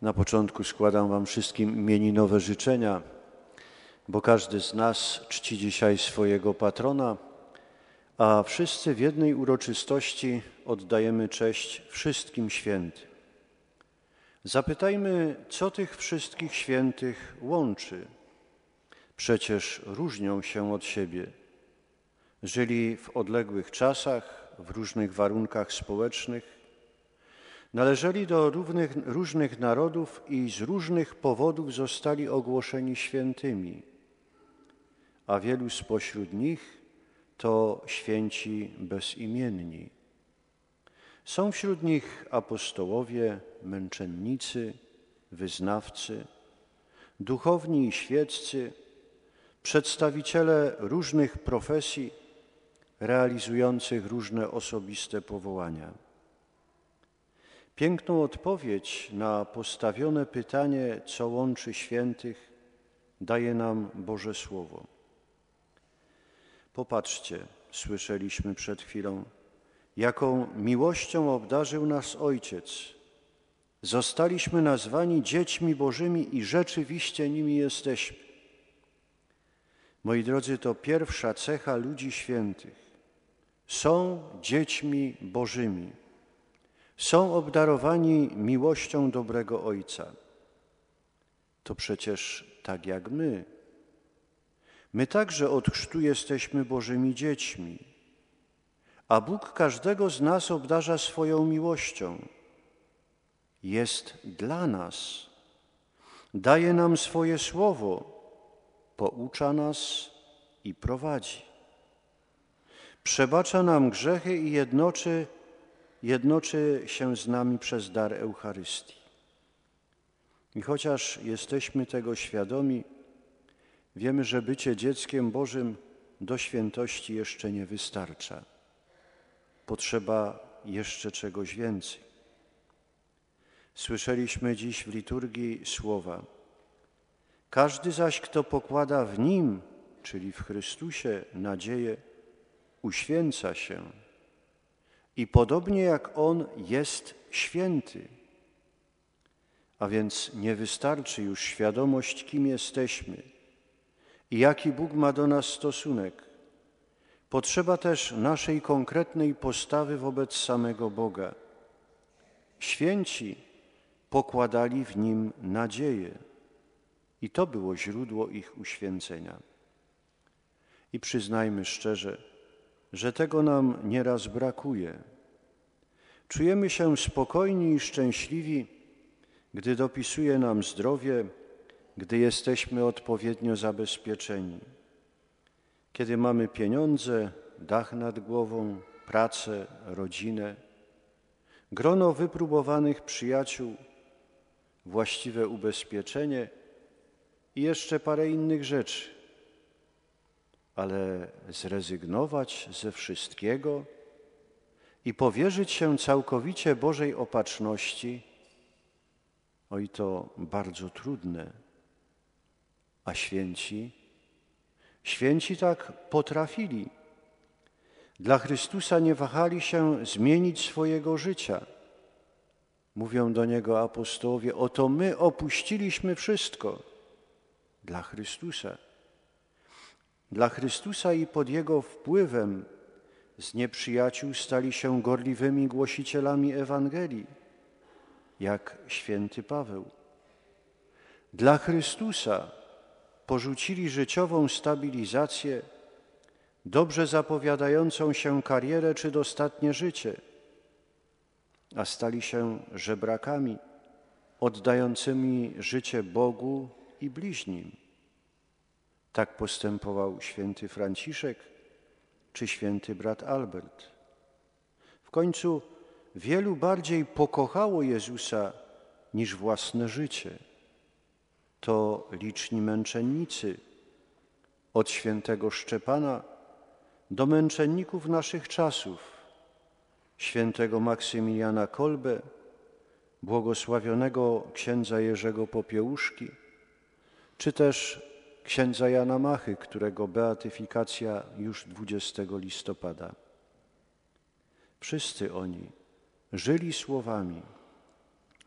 Na początku składam Wam wszystkim imieninowe życzenia, bo każdy z nas czci dzisiaj swojego patrona, a wszyscy w jednej uroczystości oddajemy cześć wszystkim świętym. Zapytajmy, co tych wszystkich świętych łączy. Przecież różnią się od siebie. Żyli w odległych czasach, w różnych warunkach społecznych, należeli do różnych narodów i z różnych powodów zostali ogłoszeni świętymi, a wielu spośród nich to święci bezimienni. Są wśród nich apostołowie, męczennicy, wyznawcy, duchowni i świeccy, przedstawiciele różnych profesji realizujących różne osobiste powołania. Piękną odpowiedź na postawione pytanie, co łączy świętych, daje nam Boże Słowo. Popatrzcie, słyszeliśmy przed chwilą, jaką miłością obdarzył nas Ojciec. Zostaliśmy nazwani dziećmi Bożymi i rzeczywiście nimi jesteśmy. Moi drodzy, to pierwsza cecha ludzi świętych. Są dziećmi Bożymi. Są obdarowani miłością dobrego Ojca. To przecież tak jak my. My także od chrztu jesteśmy Bożymi dziećmi, a Bóg każdego z nas obdarza swoją miłością. Jest dla nas. Daje nam swoje słowo, poucza nas i prowadzi. Przebacza nam grzechy i jednoczy się z nami przez dar Eucharystii. I chociaż jesteśmy tego świadomi, wiemy, że bycie dzieckiem Bożym do świętości jeszcze nie wystarcza. Potrzeba jeszcze czegoś więcej. Słyszeliśmy dziś w liturgii słowa: każdy zaś, kto pokłada w Nim, czyli w Chrystusie, nadzieję, uświęca się i podobnie jak On jest święty. A więc nie wystarczy już świadomość, kim jesteśmy i jaki Bóg ma do nas stosunek. Potrzeba też naszej konkretnej postawy wobec samego Boga. Święci pokładali w Nim nadzieję i to było źródło ich uświęcenia. I przyznajmy szczerze, że tego nam nieraz brakuje. Czujemy się spokojni i szczęśliwi, gdy dopisuje nam zdrowie, gdy jesteśmy odpowiednio zabezpieczeni. Kiedy mamy pieniądze, dach nad głową, pracę, rodzinę, grono wypróbowanych przyjaciół, właściwe ubezpieczenie i jeszcze parę innych rzeczy. Ale zrezygnować ze wszystkiego i powierzyć się całkowicie Bożej opatrzności, oj, to bardzo trudne. A święci tak potrafili. Dla Chrystusa nie wahali się zmienić swojego życia. Mówią do Niego apostołowie: oto my opuściliśmy wszystko dla Chrystusa. Dla Chrystusa i pod Jego wpływem z nieprzyjaciół stali się gorliwymi głosicielami Ewangelii, jak święty Paweł. Dla Chrystusa porzucili życiową stabilizację, dobrze zapowiadającą się karierę czy dostatnie życie, a stali się żebrakami oddającymi życie Bogu i bliźnim. Tak postępował święty Franciszek czy święty brat Albert. W końcu wielu bardziej pokochało Jezusa niż własne życie. To liczni męczennicy, od świętego Szczepana do męczenników naszych czasów, świętego Maksymiliana Kolbe, błogosławionego księdza Jerzego Popiełuszki, czy też księdza Jana Machy, którego beatyfikacja już 20 listopada. Wszyscy oni żyli słowami: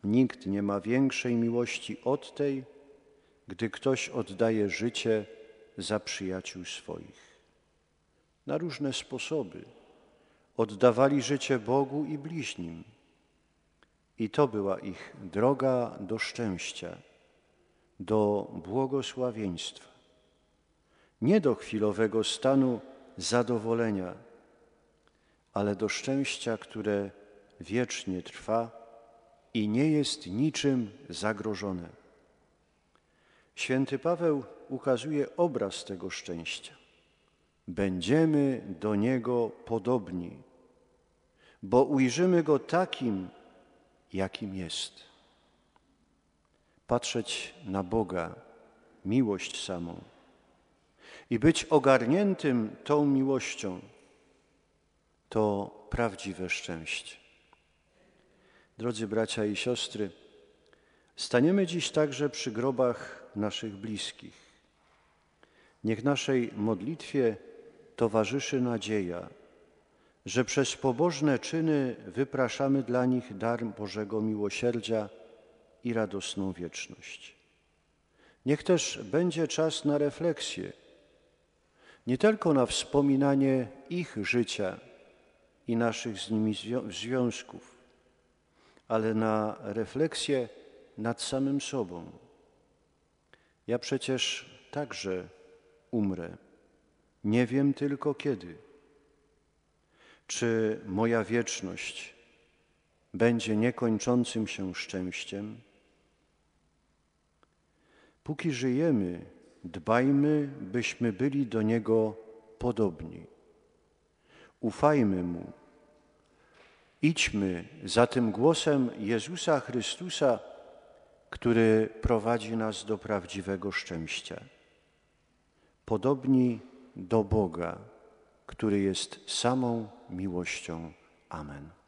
Nikt nie ma większej miłości od tej, gdy ktoś oddaje życie za przyjaciół swoich. Na różne sposoby oddawali życie Bogu i bliźnim. I to była ich droga do szczęścia, do błogosławieństwa. Nie do chwilowego stanu zadowolenia, ale do szczęścia, które wiecznie trwa i nie jest niczym zagrożone. Święty Paweł ukazuje obraz tego szczęścia. Będziemy do Niego podobni, bo ujrzymy Go takim, jakim jest. Patrzeć na Boga, miłość samą i być ogarniętym tą miłością to prawdziwe szczęście. Drodzy bracia i siostry, staniemy dziś także przy grobach naszych bliskich. Niech naszej modlitwie towarzyszy nadzieja, że przez pobożne czyny wypraszamy dla nich dar Bożego miłosierdzia i radosną wieczność. Niech też będzie czas na refleksję, nie tylko na wspominanie ich życia i naszych z nimi związków, ale na refleksję nad samym sobą. Ja przecież także umrę. Nie wiem tylko kiedy. Czy moja wieczność będzie niekończącym się szczęściem? Póki żyjemy, dbajmy, byśmy byli do Niego podobni. Ufajmy Mu. Idźmy za tym głosem Jezusa Chrystusa, który prowadzi nas do prawdziwego szczęścia. Podobni do Boga, który jest samą miłością. Amen.